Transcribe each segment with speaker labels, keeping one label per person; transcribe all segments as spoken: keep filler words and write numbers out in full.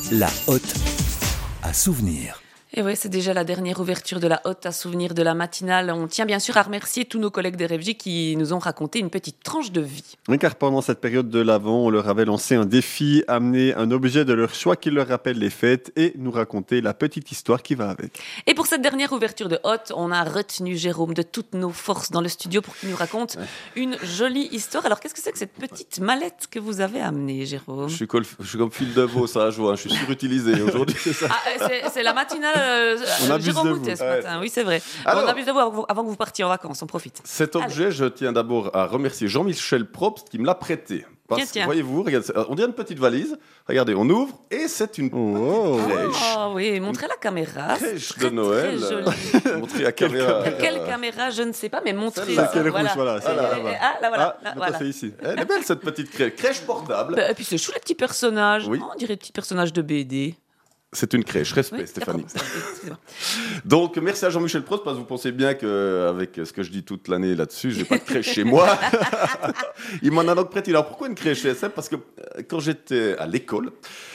Speaker 1: La Hotte à souvenir.
Speaker 2: Et oui, c'est déjà la dernière ouverture de la Hotte à souvenir de la matinale. On tient bien sûr à remercier tous nos collègues des R F J qui nous ont raconté une petite tranche de vie.
Speaker 3: Oui, car pendant cette période de l'Avent, on leur avait lancé un défi, amener un objet de leur choix qui leur rappelle les fêtes et nous raconter la petite histoire qui va avec.
Speaker 2: Et pour cette dernière ouverture de Hotte, on a retenu Jérôme de toutes nos forces dans le studio pour qu'il nous raconte une jolie histoire. Alors, qu'est-ce que c'est que cette petite mallette que vous avez amenée, Jérôme ?
Speaker 4: Je suis, col, je suis comme fil de veau, ça, je vois. Je suis surutilisé aujourd'hui, c'est ça.
Speaker 2: Ah, c'est, c'est la matinale euh,
Speaker 3: On abuse
Speaker 2: Jérôme
Speaker 3: de
Speaker 2: Boutet
Speaker 3: vous.
Speaker 2: ce matin. Oui, c'est vrai.
Speaker 4: Alors,
Speaker 2: on abuse de vous avant, avant que vous partiez en vacances, on profite.
Speaker 4: Cet objet, Allez. je tiens d'abord à remercier Jean-Michel Probst qui me l'a prêté. Parce
Speaker 2: tiens, tiens.
Speaker 4: que, voyez-vous, regardez, on dirait une petite valise. Regardez, on ouvre et c'est une
Speaker 3: Oh.
Speaker 4: petite crèche.
Speaker 2: Oh oui, montrez la caméra.
Speaker 4: Crèche
Speaker 2: Très,
Speaker 4: de Noël.
Speaker 2: très jolie.
Speaker 4: Montrez la caméra.
Speaker 2: Quelle caméra, je ne sais pas, mais montrez.
Speaker 4: Celle-là.
Speaker 3: C'est quelle
Speaker 2: voilà.
Speaker 3: rouge, voilà. C'est
Speaker 2: Et-
Speaker 3: là,
Speaker 2: et-
Speaker 3: là-bas.
Speaker 2: Ah, là, voilà.
Speaker 3: Ah,
Speaker 2: là,
Speaker 3: tout
Speaker 2: voilà.
Speaker 3: à fait ici.
Speaker 4: Elle est belle cette petite crèche. Crèche portable.
Speaker 2: Bah, et puis c'est chou les petits personnages.
Speaker 4: Oui.
Speaker 2: Oh, on dirait des petits personnages de B D.
Speaker 4: C'est une crèche. Respect,
Speaker 2: Oui,
Speaker 4: Stéphanie.
Speaker 2: d'accord, ça, excusez-moi.
Speaker 4: Donc, merci à Jean-Michel Prost, parce que vous pensez bien qu'avec ce que je dis toute l'année là-dessus, j'ai pas de crèche chez moi. Il m'en a donc prêté. Alors, pourquoi une crèche ? C'est simple, parce que euh, quand j'étais à l'école,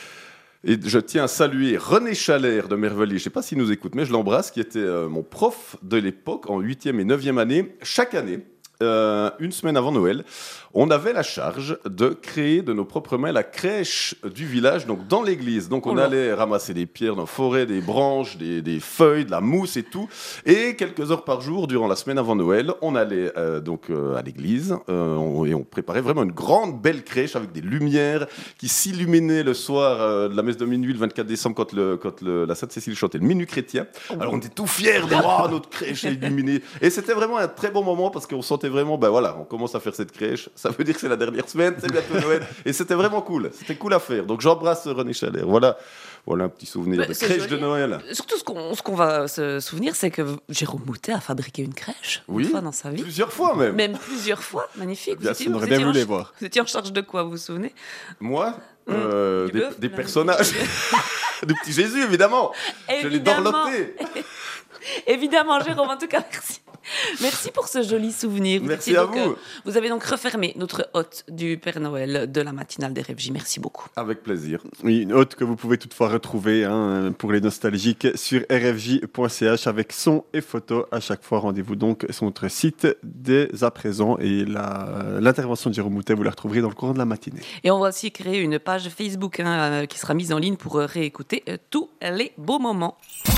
Speaker 4: et je tiens à saluer René Chalère de Merveilliers, je ne sais pas s'il nous écoute, mais je l'embrasse, qui était euh, mon prof de l'époque, en huitième et neuvième année. Chaque année, euh, une semaine avant Noël, on avait la charge de créer de nos propres mains la crèche du village, donc dans l'église. Donc on
Speaker 2: Oh là.
Speaker 4: allait ramasser des pierres dans la forêt, des branches, des, des feuilles, de la mousse et tout. Et quelques heures par jour, durant la semaine avant Noël, on allait euh, donc euh, à l'église euh, on- et on préparait vraiment une grande belle crèche avec des lumières qui s'illuminaient le soir euh, de la messe de minuit le vingt-quatre décembre quand, le, quand le, la Sainte-Cécile chantait le Minuit chrétien. Alors on était tout fiers de voir notre crèche illuminée. Et c'était vraiment un très bon moment parce qu'on sentait vraiment, ben voilà, on commence à faire cette crèche. Ça veut dire que c'est la dernière semaine, c'est bientôt Noël. Et c'était vraiment cool. C'était cool à faire. Donc j'embrasse René Chalère. Voilà, voilà un petit souvenir
Speaker 2: Bah,
Speaker 4: de
Speaker 2: c'est
Speaker 4: crèche
Speaker 2: joli.
Speaker 4: de Noël.
Speaker 2: Surtout, ce qu'on, ce qu'on va se souvenir, c'est que Jérôme Boutet a fabriqué une crèche
Speaker 4: Oui.
Speaker 2: une fois dans sa vie.
Speaker 4: Plusieurs fois même.
Speaker 2: Même plusieurs fois. Magnifique.
Speaker 4: Bien
Speaker 2: Vous étiez-
Speaker 4: sûr,
Speaker 3: on
Speaker 2: vous
Speaker 3: aurait bien
Speaker 2: étiez en
Speaker 3: voulu les
Speaker 2: ch-
Speaker 3: voir.
Speaker 2: Vous étiez en charge de quoi, vous vous souvenez ?
Speaker 4: Moi, euh,
Speaker 2: Du
Speaker 4: des,
Speaker 2: bœuf,
Speaker 4: des
Speaker 2: là.
Speaker 4: personnages. Du petit Jésus, évidemment. Je l'ai
Speaker 2: Évidemment.
Speaker 4: dorloté.
Speaker 2: Évidemment, Jérôme, en tout cas, merci. Merci pour ce joli souvenir. Vous
Speaker 4: Merci
Speaker 2: étiez
Speaker 4: à
Speaker 2: donc,
Speaker 4: vous.
Speaker 2: euh, vous avez donc refermé notre hôte du Père Noël de la matinale des R F J. Merci beaucoup.
Speaker 4: Avec plaisir.
Speaker 3: Oui, une hôte que vous pouvez toutefois retrouver hein, pour les nostalgiques sur r f j point c h avec son et photos à chaque fois. Rendez-vous donc sur notre site dès à présent et la, l'intervention de Jérôme Boutet, vous la retrouverez dans le courant de la matinée.
Speaker 2: Et on va aussi créer une page Facebook hein, euh, qui sera mise en ligne pour euh, réécouter euh, tous les beaux moments.